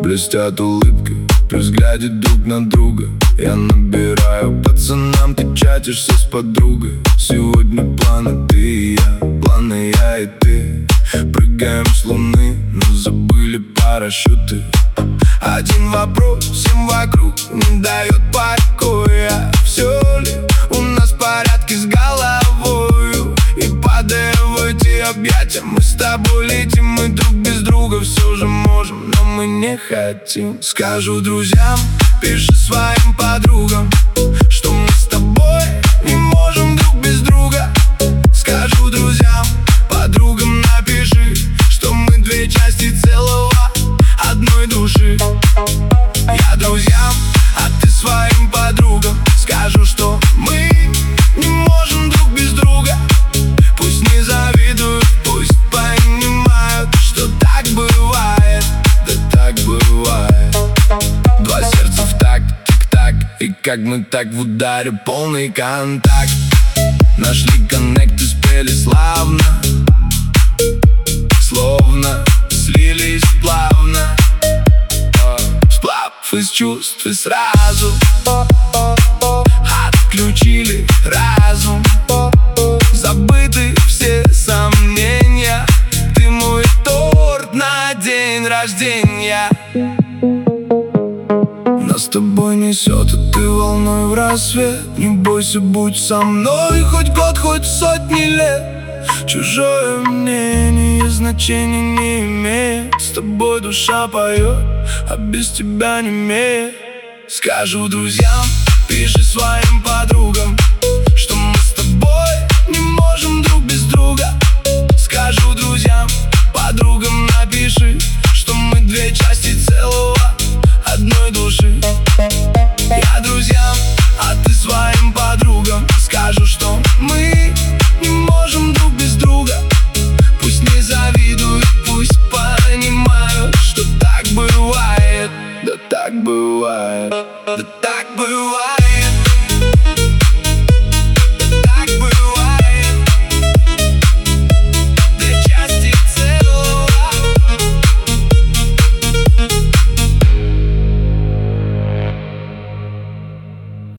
блестят улыбки при взгляде друг на друга. Я набираю пацанам, ты чатишься с подругой. Сегодня планы ты и я, планы я и ты. Прыгаем с луны, но забыли парашюты. Один вопрос всем вокруг не дает покоя: все ли у нас в порядке с головою? И падая в эти объятия, мы с тобой летим. Мы друг без друга все же можем, но мы не хотим. Скажу друзьям, пиши своим подругам, что мы с тобой не можем друг без друга. Скажу друзьям, подругам напиши, что мы две части целого одной души. Я друзьям, а ты своим подругам скажу, что мы не можем друг без друга. Пусть не завидуют, пусть понимают, что так бывает, да так бывает. Два сердца в такт, тик-так, и как мы так в ударе, полный контакт. Нашли коннект и спели славно, словно слились плавно. Сплав из чувств и сразу отключили разум. Забыты все сомнения, ты мой торт на день рождения. Нас с тобой несет, и ты волной в рассвет. Не бойся, будь со мной хоть год, хоть сотни лет. Чужое мнение значения не имеет. С тобой душа поет, а без тебя не имеет. Скажу друзьям, пиши своим подругам,